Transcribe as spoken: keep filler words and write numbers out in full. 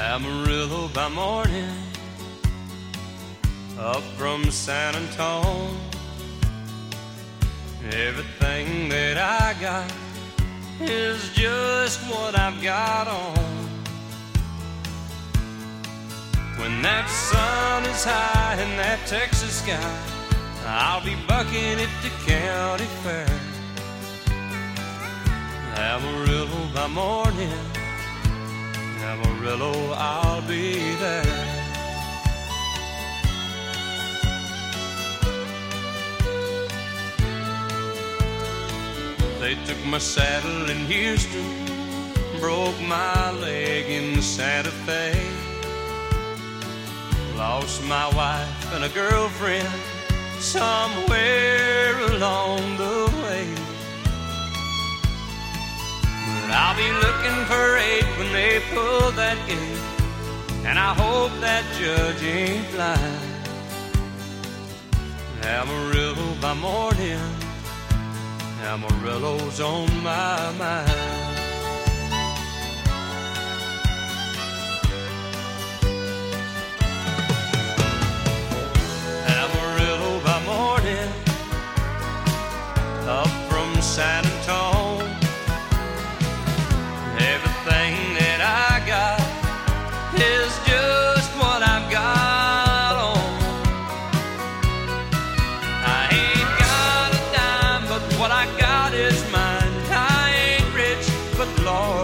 Amarillo by morning, up from San Antone. Everything that I got is just what I've got on. When that sun is high in that Texas sky, I'll be bucking at the county fair. Amarillo by morning, Amarillo, I'll be there. They took my saddle in Houston, broke my leg in Santa Fe. Lost my wife and a girlfriend somewhere along the way. But I'll be looking for eight when they pull that gate, and I hope that judge ain't blind. Amarillo by morning, Amarillo's on my mind. Amarillo by morning, up from San Antone. Everything that I got is just what I've got on. I ain't got a dime, but what I got is mine. I ain't rich, but Lord,